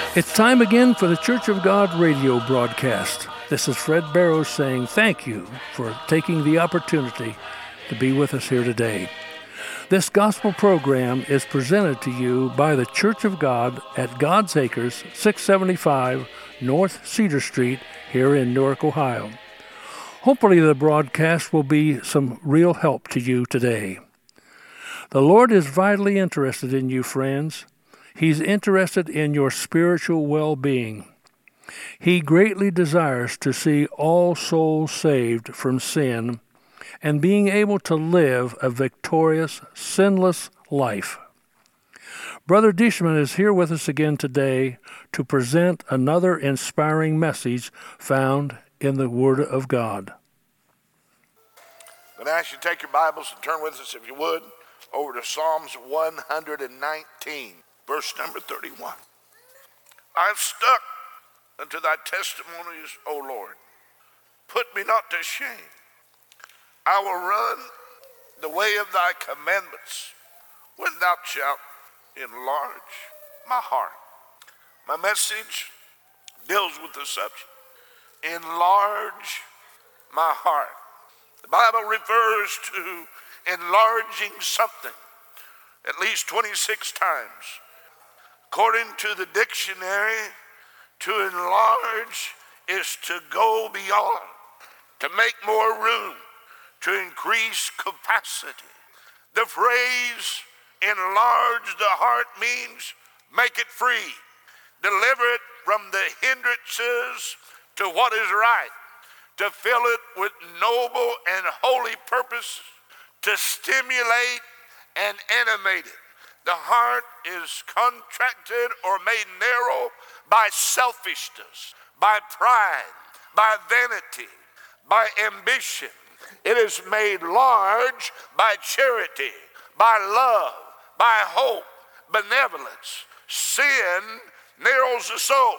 It's time again for the Church of God radio broadcast. This is Fred Barrows saying thank you for taking the opportunity to be with us here today. This gospel program is presented to you by the Church of God at God's Acres, 675 North Cedar Street here in Newark, Ohio. Hopefully the broadcast will be some real help to you today. The Lord is vitally interested in you, friends. He's interested in your spiritual well-being. He greatly desires to see all souls saved from sin and being able to live a victorious, sinless life. Brother Deishman is here with us again today to present another inspiring message found in the Word of God. I'm going to ask you to take your Bibles and turn with us, if you would, over to Psalms 119. Verse number 31. I have stuck unto thy testimonies, O Lord. Put me not to shame. I will run the way of thy commandments when thou shalt enlarge my heart. My message deals with the subject. Enlarge my heart. The Bible refers to enlarging something at least 26 times. According to the dictionary, to enlarge is to go beyond, to make more room, to increase capacity. The phrase enlarge the heart means make it free, deliver it from the hindrances to what is right, to fill it with noble and holy purpose, to stimulate and animate it. The heart is contracted or made narrow by selfishness, by pride, by vanity, by ambition. It is made large by charity, by love, by hope, benevolence. Sin narrows the soul.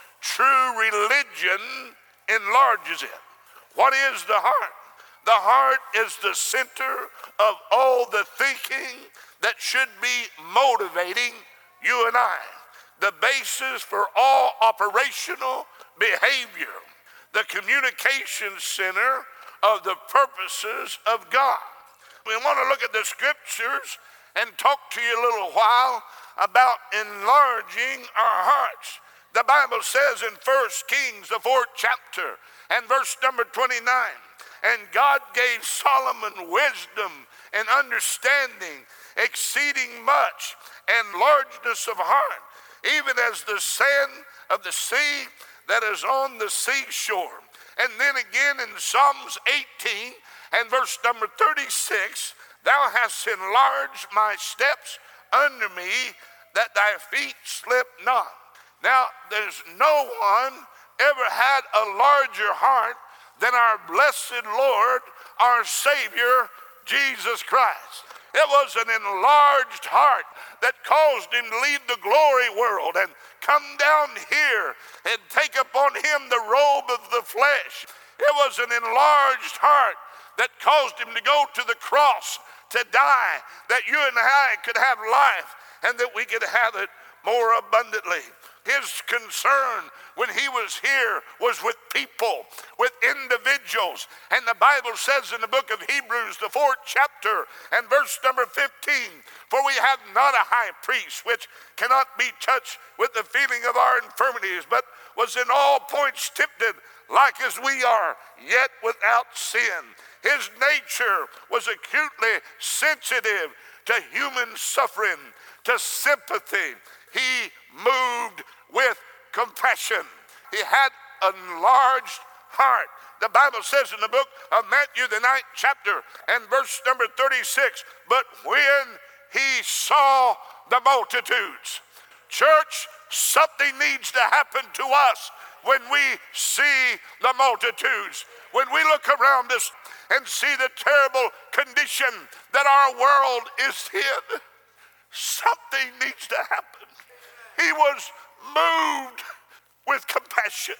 True religion enlarges it. What is the heart? The heart is the center of all the thinking that should be motivating you and I. The basis for all operational behavior. The communication center of the purposes of God. We want to look at the scriptures and talk to you a little while about enlarging our hearts. The Bible says in 1 Kings, the 4th chapter, and verse number 29, and God gave Solomon wisdom and understanding, exceeding much, and largeness of heart, even as the sand of the sea that is on the seashore. And then again in Psalms 18 and verse number 36, thou hast enlarged my steps under me, that thy feet slip not. Now, there's no one ever had a larger heart than our blessed Lord, our Savior, Jesus Christ. It was an enlarged heart that caused him to leave the glory world and come down here and take upon him the robe of the flesh. It was an enlarged heart that caused him to go to the cross to die, that you and I could have life and that we could have it more abundantly. His concern when he was here was with people, with individuals. And the Bible says in the book of Hebrews, the 4th chapter and verse number 15, for we have not a high priest which cannot be touched with the feeling of our infirmities, but was in all points tempted like as we are, yet without sin. His nature was acutely sensitive to human suffering, to sympathy. He moved with compassion. He had an enlarged heart. The Bible says in the book of Matthew, the 9th chapter, and verse number 36, but when he saw the multitudes. Church, something needs to happen to us when we see the multitudes. When we look around us and see the terrible condition that our world is in, something needs to happen. He was moved with compassion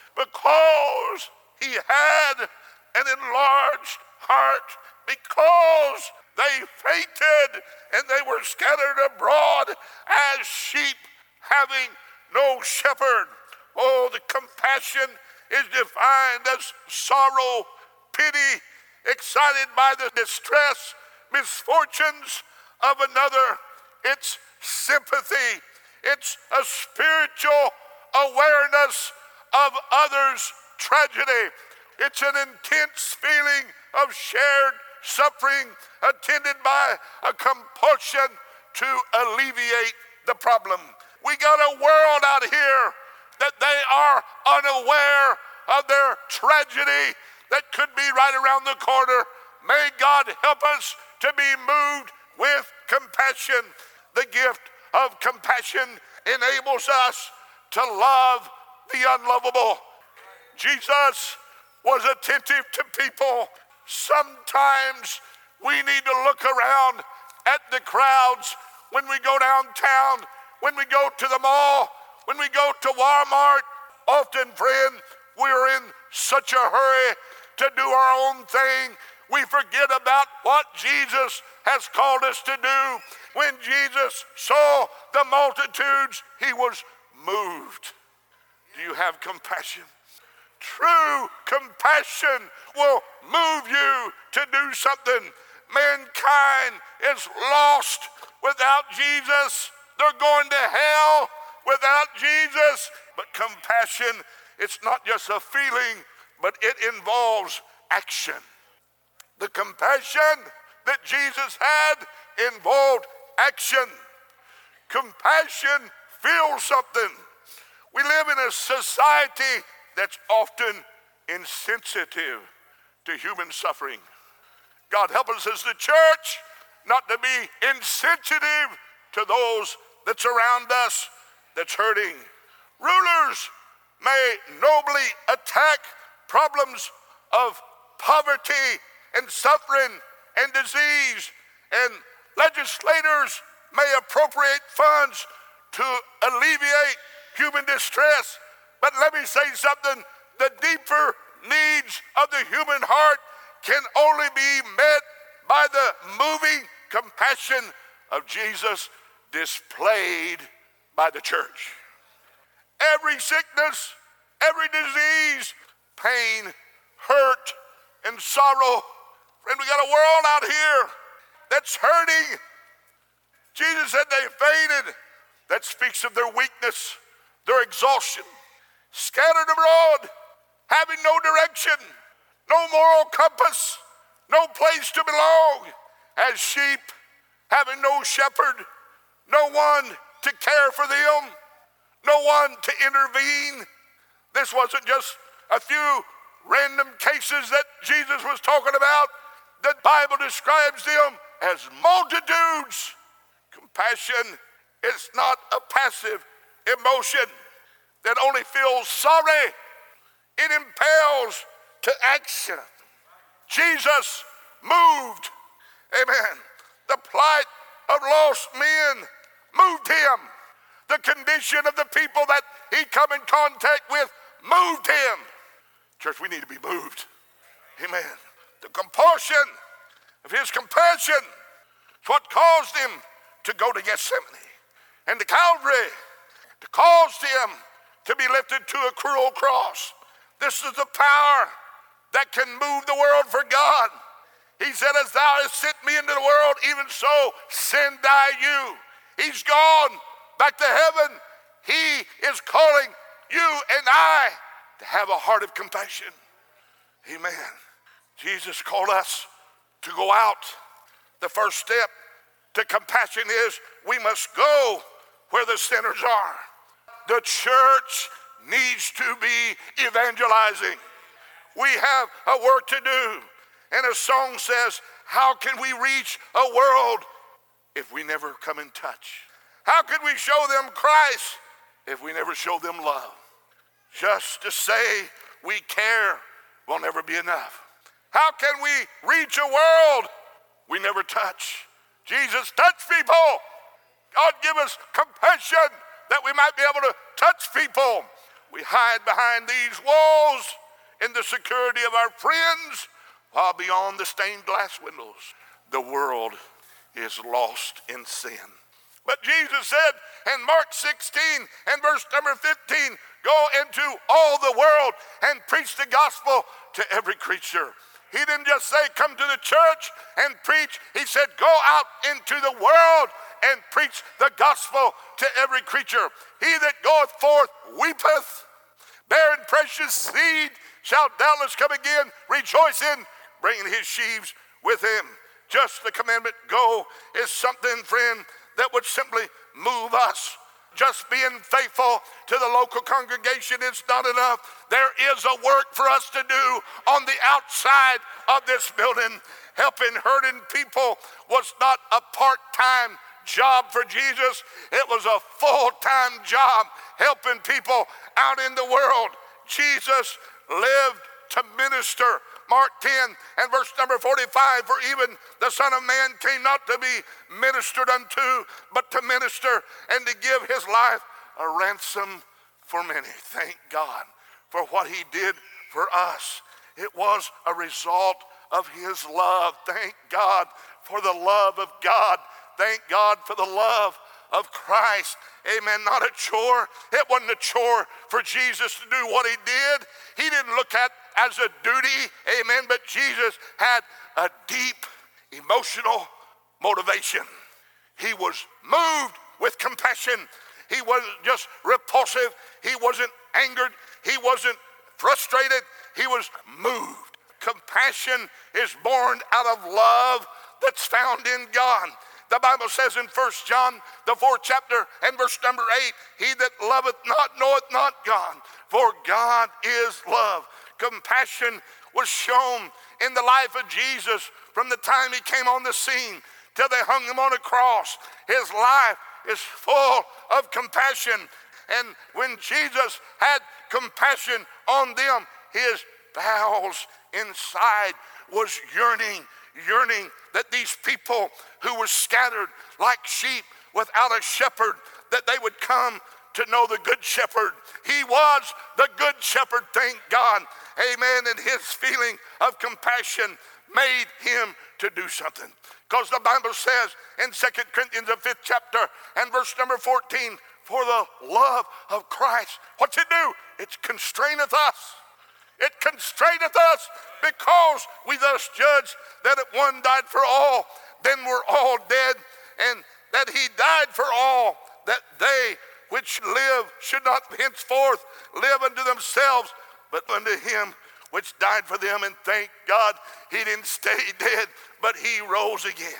because he had an enlarged heart, because they fainted and they were scattered abroad as sheep having no shepherd. Oh, the compassion is defined as sorrow, pity, excited by the distress, misfortunes of another. It's sympathy. It's a spiritual awareness of others' tragedy. It's an intense feeling of shared suffering attended by a compulsion to alleviate the problem. We got a world out here that they are unaware of their tragedy that could be right around the corner. May God help us to be moved with compassion. The gift of compassion enables us to love the unlovable. Jesus was attentive to people. Sometimes we need to look around at the crowds when we go downtown, when we go to the mall, when we go to Walmart. Often, friend, we're in such a hurry to do our own thing, we forget about what Jesus has called us to do. When Jesus saw the multitudes, he was moved. Do you have compassion? True compassion will move you to do something. Mankind is lost without Jesus. They're going to hell without Jesus. But compassion, it's not just a feeling, but it involves action. The compassion that Jesus had involved action. Compassion feels something. We live in a society that's often insensitive to human suffering. God help us as the church not to be insensitive to those that's around us that's hurting. Rulers may nobly attack problems of poverty and suffering and disease, and legislators may appropriate funds to alleviate human distress. But let me say something, the deeper needs of the human heart can only be met by the moving compassion of Jesus displayed by the church. Every sickness, every disease, pain, hurt, and sorrow. Friend, we got a world out here that's hurting. Jesus said they fainted. That speaks of their weakness, their exhaustion. Scattered abroad, having no direction, no moral compass, no place to belong. As sheep, having no shepherd, no one to care for them, no one to intervene. This wasn't just a few random cases that Jesus was talking about. The Bible describes them as multitudes. Compassion is not a passive emotion that only feels sorry. It impels to action. Jesus moved. Amen. The plight of lost men moved him. The condition of the people that he come in contact with moved him. Church, we need to be moved. Amen. The compulsion of his compassion is what caused him to go to Gethsemane and to Calvary, to cause him to be lifted to a cruel cross. This is the power that can move the world for God. He said, as thou hast sent me into the world, even so send I you. He's gone back to heaven. He is calling you and I to have a heart of compassion. Amen. Jesus called us to go out. The first step to compassion is we must go where the sinners are. The church needs to be evangelizing. We have a work to do. And a song says, how can we reach a world if we never come in touch? How can we show them Christ if we never show them love? Just to say we care will never be enough. How can we reach a world we never touch? Jesus touched people. God give us compassion that we might be able to touch people. We hide behind these walls in the security of our friends, while beyond the stained glass windows, the world is lost in sin. But Jesus said in Mark 16 and verse number 15, go into all the world and preach the gospel to every creature. He didn't just say, come to the church and preach. He said, go out into the world and preach the gospel to every creature. He that goeth forth weepeth, bearing precious seed, shall doubtless come again, rejoicing, bringing his sheaves with him. Just the commandment, go, is something, friend, that would simply move us. Just being faithful to the local congregation is not enough. There is a work for us to do on the outside of this building. Helping hurting people was not a part-time job for Jesus. It was a full-time job helping people out in the world. Jesus lived to minister. Mark 10 and verse number 45, for even the Son of Man came not to be ministered unto, but to minister and to give his life a ransom for many. Thank God for what he did for us. It was a result of his love. Thank God for the love of God. Thank God for the love of Christ. Amen. Not a chore. It wasn't a chore for Jesus to do what he did. He didn't look at as a duty. Amen. But Jesus had a deep emotional motivation. He was moved with compassion. He wasn't just repulsive. He wasn't angered. He wasn't frustrated. He was moved. Compassion is born out of love that's found in God. The Bible says in 1 John, the 4th chapter and verse number 8, he that loveth not knoweth not God, for God is love. Compassion was shown in the life of Jesus from the time he came on the scene till they hung him on a cross. His life is full of compassion. And when Jesus had compassion on them, his bowels inside was yearning that these people who were scattered like sheep without a shepherd, that they would come to know the good shepherd. He was the good shepherd, thank God. Amen. And his feeling of compassion made him to do something. Because the Bible says in 2 Corinthians, the 5th chapter and verse number 14, for the love of Christ, what's it do? It constraineth us. It constraineth us, because we thus judge that if one died for all, then we're all dead, and that he died for all, that they which live should not henceforth live unto themselves, but unto him which died for them. And thank God he didn't stay dead, but he rose again.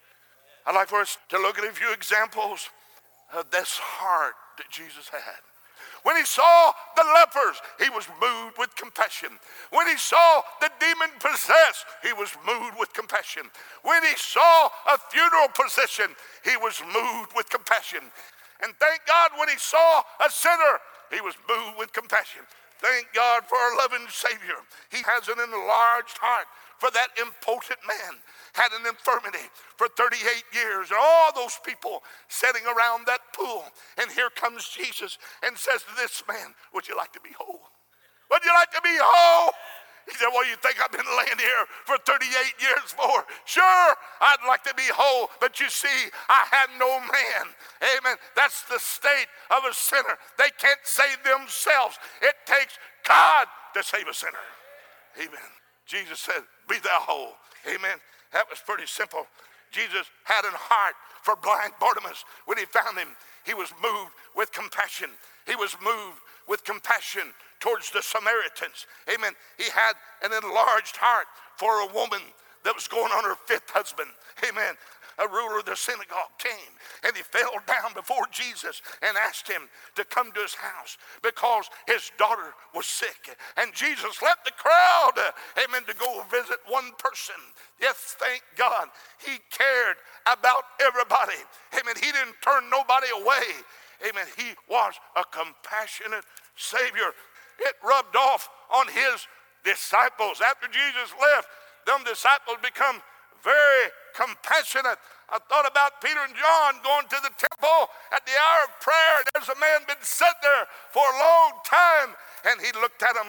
I'd like for us to look at a few examples of this heart that Jesus had. When he saw the lepers, he was moved with compassion. When he saw the demon possessed, he was moved with compassion. When he saw a funeral procession, he was moved with compassion. And thank God when he saw a sinner, he was moved with compassion. Thank God for our loving Savior. He has an enlarged heart for that impotent man. Had an infirmity for 38 years. And all those people sitting around that pool. And here comes Jesus and says to this man, would you like to be whole? Would you like to be whole? He said, well, you think I've been laying here for 38 years for? Sure, I'd like to be whole, but you see, I had no man. Amen. That's the state of a sinner. They can't save themselves. It takes God to save a sinner. Amen. Jesus said, be thou whole. Amen. That was pretty simple. Jesus had a heart for blind Bartimaeus. When he found him, he was moved with compassion. He was moved with compassion towards the Samaritans. Amen. He had an enlarged heart for a woman that was going on her 5th husband. Amen. A ruler of the synagogue came and he fell down before Jesus and asked him to come to his house because his daughter was sick. And Jesus left the crowd, amen, to go visit one person. Yes, thank God. He cared about everybody. Amen. He didn't turn nobody away. Amen. He was a compassionate Savior. It rubbed off on his disciples. After Jesus left, them disciples become very compassionate. I thought about Peter and John going to the temple at the hour of prayer. There's a man been sitting there for a long time, and he looked at them like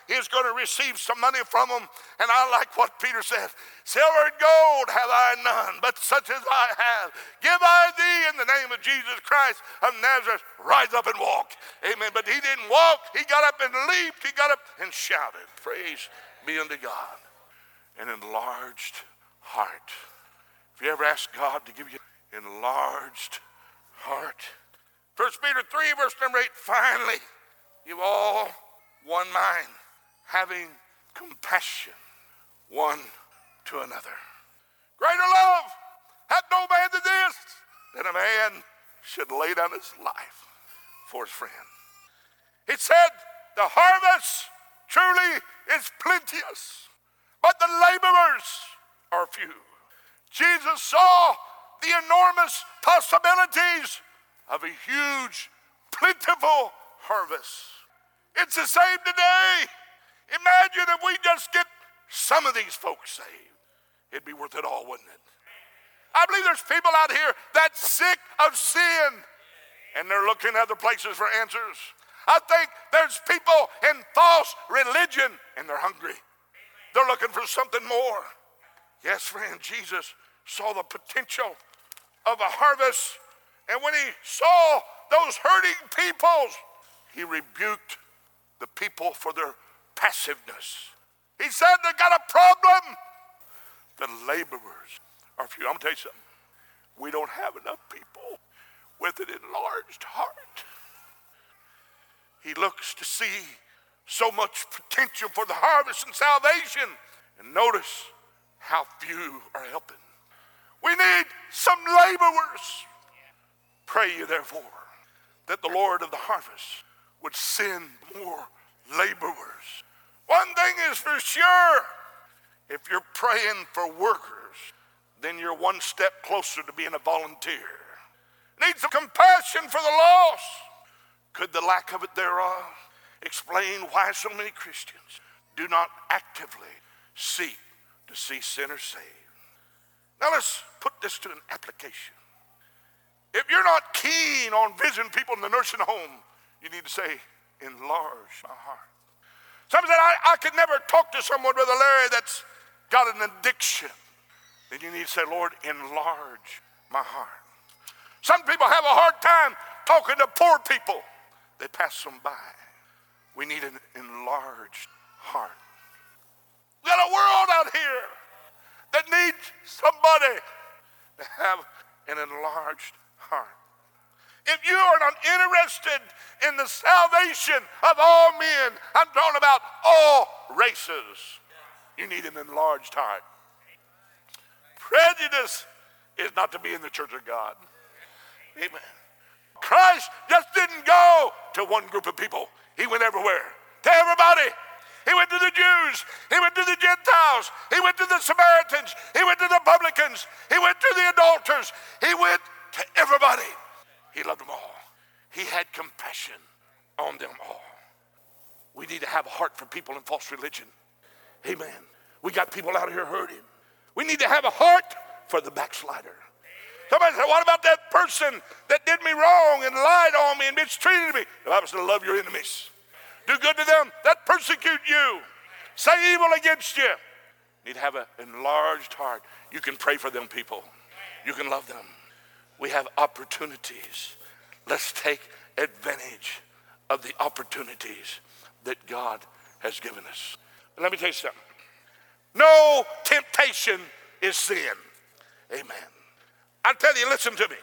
he's going to receive some money from them. And I like what Peter said. Silver and gold have I none, but such as I have, give I thee in the name of Jesus Christ of Nazareth. Rise up and walk. Amen. But he didn't walk. He got up and leaped. He got up and shouted. Praise be unto God. An enlarged heart. If you ever ask God to give you enlarged heart. 1 Peter 3 verse number 8, finally, you all one mind, having compassion one to another. Greater love hath no man than this, that a man should lay down his life for his friend. It said, the harvest truly is plenteous, but the laborers are few. Jesus saw the enormous possibilities of a huge, plentiful harvest. It's the same today. Imagine if we just get some of these folks saved. It'd be worth it all, wouldn't it? I believe there's people out here that's sick of sin, and they're looking other places for answers. I think there's people in false religion, and they're hungry. They're looking for something more. Yes, friend, Jesus saw the potential of a harvest, and when he saw those hurting peoples, he rebuked the people for their passiveness. He said, they got a problem. The laborers are few. I'm going to tell you something. We don't have enough people with an enlarged heart. He looks to see so much potential for the harvest and salvation. And notice how few are helping. We need some laborers. Pray you therefore that the Lord of the harvest would send more laborers. One thing is for sure, if you're praying for workers, then you're one step closer to being a volunteer. Need some compassion for the lost. Could the lack of it thereof explain why so many Christians do not actively seek to see sinners saved? Now let's put this to an application. If you're not keen on visiting people in the nursing home, you need to say, enlarge my heart. Some said, I could never talk to someone, Brother Larry, that's got an addiction. Then you need to say, Lord, enlarge my heart. Some people have a hard time talking to poor people. They pass them by. We need an enlarged heart. We got a world out here that needs somebody to have an enlarged heart. If you are not interested in the salvation of all men, I'm talking about all races, you need an enlarged heart. Prejudice is not to be in the church of God. Amen. Christ just didn't go to one group of people. He went everywhere, to everybody. He went to the Jews. He went to the Gentiles. He went to the Samaritans. He went to the publicans. He went to the adulterers. He went to everybody. He loved them all. He had compassion on them all. We need to have a heart for people in false religion. Amen. We got people out here hurting. We need to have a heart for the backslider. Somebody said, what about that person that did me wrong and lied on me and mistreated me? The Bible said, love your enemies. Do good to them that persecute you. Say evil against you. You need to have an enlarged heart. You can pray for them people. You can love them. We have opportunities. Let's take advantage of the opportunities that God has given us. And let me tell you something. No temptation is sin. Amen. I tell you, listen to me.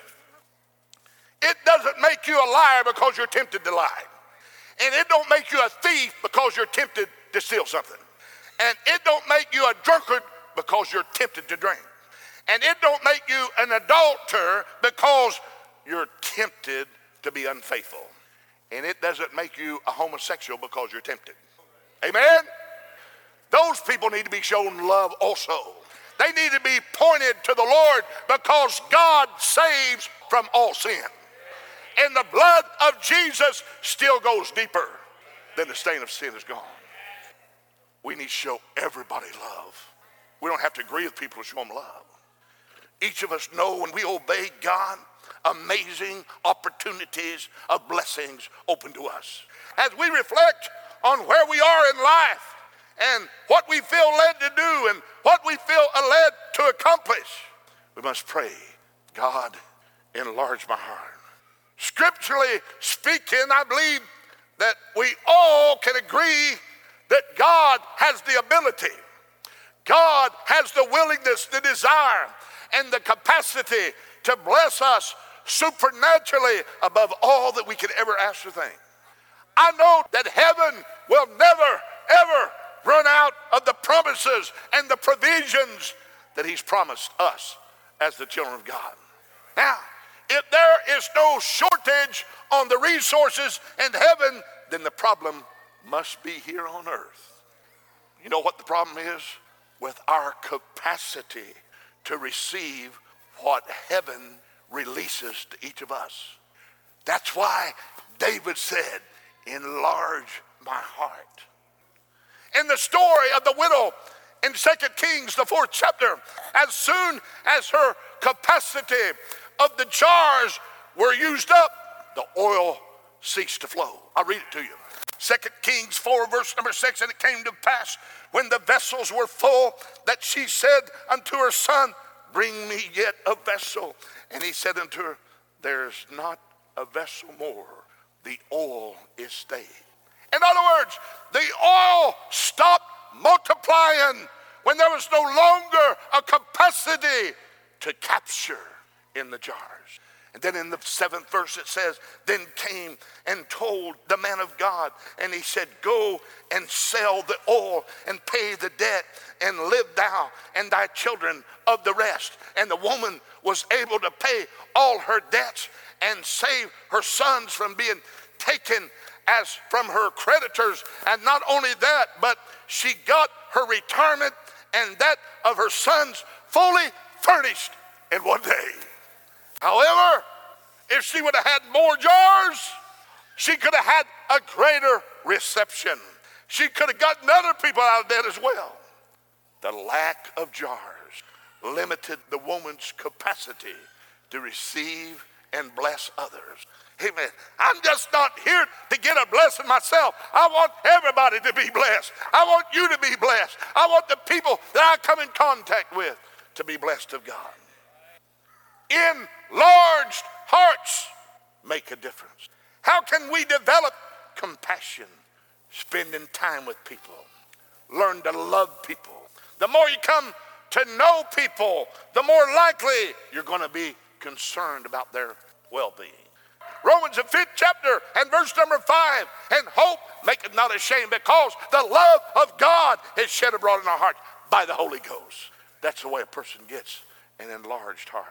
It doesn't make you a liar because you're tempted to lie. And it don't make you a thief because you're tempted to steal something. And it don't make you a drunkard because you're tempted to drink. And it don't make you an adulterer because you're tempted to be unfaithful. And it doesn't make you a homosexual because you're tempted. Amen? Those people need to be shown love also. They need to be pointed to the Lord because God saves from all sin. And the blood of Jesus still goes deeper than the stain of sin is gone. We need to show everybody love. We don't have to agree with people to show them love. Each of us know when we obey God, amazing opportunities of blessings open to us. As we reflect on where we are in life and what we feel led to do and what we feel led to accomplish, we must pray, God, enlarge my heart. Scripturally speaking, I believe that we all can agree that God has the ability, God has the willingness, the desire, and the capacity to bless us supernaturally above all that we could ever ask or think. I know that heaven will never, ever run out of the promises and the provisions that he's promised us as the children of God. Now, if there is no shortage on the resources in heaven, then the problem must be here on earth. You know what the problem is? With our capacity to receive what heaven releases to each of us. That's why David said, enlarge my heart. In the story of the widow in 2 Kings, the 4th chapter, as soon as her capacity of the jars were used up, the oil ceased to flow. I'll read it to you. 2 Kings 4, verse number 6, and it came to pass when the vessels were full that she said unto her son, bring me yet a vessel. And he said unto her, there's not a vessel more. The oil is stayed. In other words, the oil stopped multiplying when there was no longer a capacity to capture in the jars. And then in the 7th verse it says, then came and told the man of God, and he said, go and sell the oil and pay the debt, and live thou and thy children of the rest. And the woman was able to pay all her debts and save her sons from being taken as from her creditors. And not only that, but she got her retirement and that of her sons fully furnished in one day. However, if she would have had more jars, she could have had a greater reception. She could have gotten other people out of debt as well. The lack of jars limited the woman's capacity to receive and bless others. Amen. I'm just not here to get a blessing myself. I want everybody to be blessed. I want you to be blessed. I want the people that I come in contact with to be blessed of God. Enlarged hearts make a difference. How can we develop compassion? Spending time with people. Learn to love people. The more you come to know people, the more likely you're going to be concerned about their well-being. Romans the 5th chapter and verse number 5, and hope maketh not ashamed, because the love of God is shed abroad in our hearts by the Holy Ghost. That's the way a person gets an enlarged heart.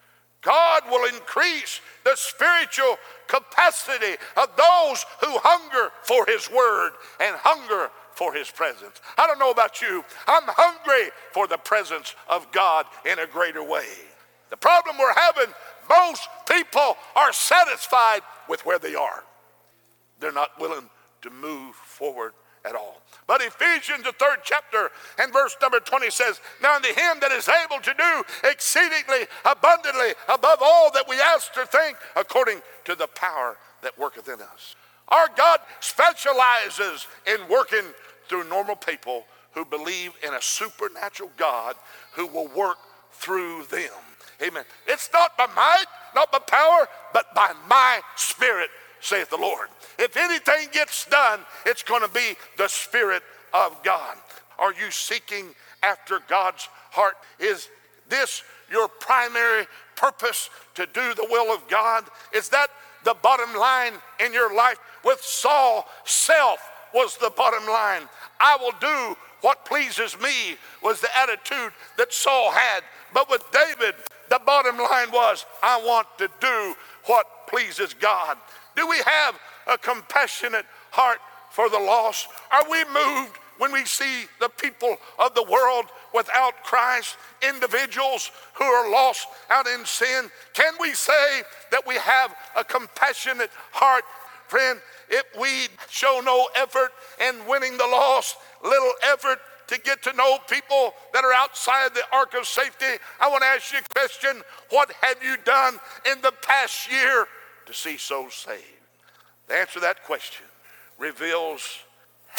God will increase the spiritual capacity of those who hunger for his word and hunger for his presence. I don't know about you. I'm hungry for the presence of God in a greater way. The problem we're having, most people are satisfied with where they are. They're not willing to move forward at all. But Ephesians, the 3rd chapter and verse number 20 says, now unto him that is able to do exceedingly abundantly above all that we ask or think, according to the power that worketh in us. Our God specializes in working through normal people who believe in a supernatural God who will work through them. Amen. It's not by might, not by power, but by my spirit, saith the Lord. If anything gets done, it's going to be the Spirit of God. Are you seeking after God's heart? Is this your primary purpose, to do the will of God? Is that the bottom line in your life? With Saul, self was the bottom line. I will do what pleases me was the attitude that Saul had. But with David, the bottom line was, I want to do what pleases God. Do we have a compassionate heart for the lost? Are we moved when we see the people of the world without Christ, individuals who are lost out in sin? Can we say that we have a compassionate heart? Friend, if we show no effort in winning the lost, little effort to get to know people that are outside the ark of safety, I want to ask you a question. What have you done in the past year to see souls saved? The answer to that question reveals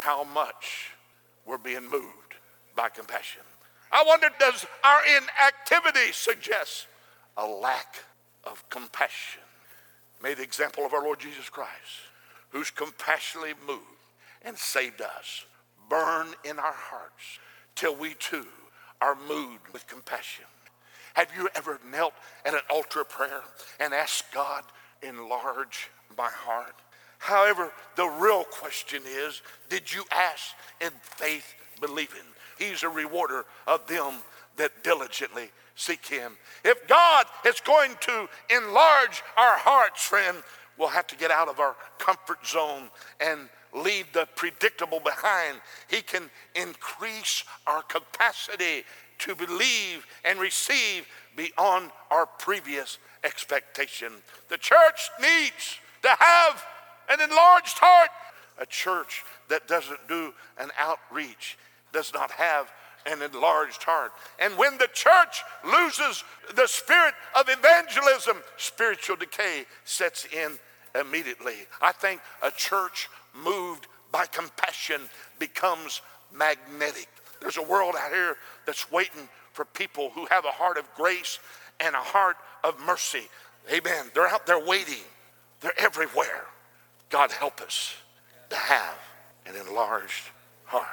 how much we're being moved by compassion. I wonder, does our inactivity suggest a lack of compassion? Made the example of our Lord Jesus Christ, who's compassionately moved and saved us, burn in our hearts till we too are moved with compassion. Have you ever knelt at an altar of prayer and asked God, enlarge my heart? However, the real question is, did you ask in faith believing? He's a rewarder of them that diligently seek him. If God is going to enlarge our hearts, friend, we'll have to get out of our comfort zone and leave the predictable behind. He can increase our capacity to believe and receive beyond our previous expectation. The church needs to have an enlarged heart. A church that doesn't do an outreach does not have an enlarged heart. And when the church loses the spirit of evangelism, spiritual decay sets in immediately. I think a church moved by compassion becomes magnetic. There's a world out here that's waiting for people who have a heart of grace and a heart of mercy. Amen. They're out there waiting. They're everywhere. God help us to have an enlarged heart.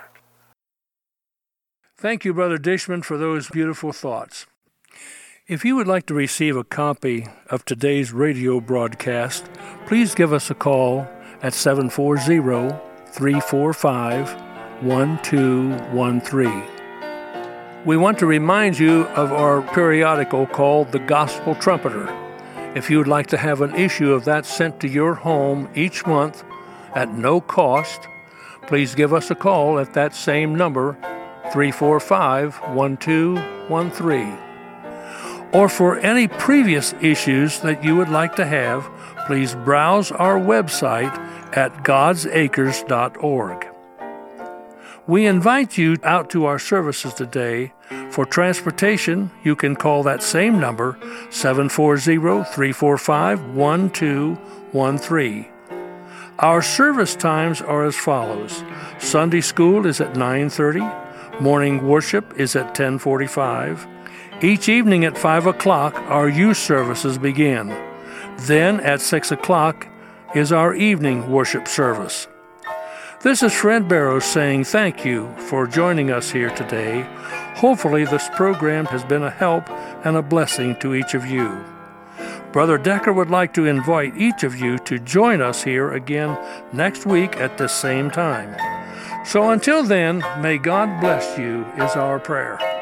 Thank you, Brother Dishman, for those beautiful thoughts. If you would like to receive a copy of today's radio broadcast, please give us a call at 740-345-1213. We want to remind you of our periodical called The Gospel Trumpeter. If you would like to have an issue of that sent to your home each month at no cost, please give us a call at that same number, 345-1213. Or for any previous issues that you would like to have, please browse our website at godsacres.org. We invite you out to our services today. For transportation, you can call that same number, 740-345-1213. Our service times are as follows. Sunday school is at 9:30. Morning worship is at 10:45. Each evening at 5 o'clock, our youth services begin. Then at 6 o'clock is our evening worship service. This is Fred Barrows saying thank you for joining us here today. Hopefully this program has been a help and a blessing to each of you. Brother Decker would like to invite each of you to join us here again next week at this same time. So until then, may God bless you is our prayer.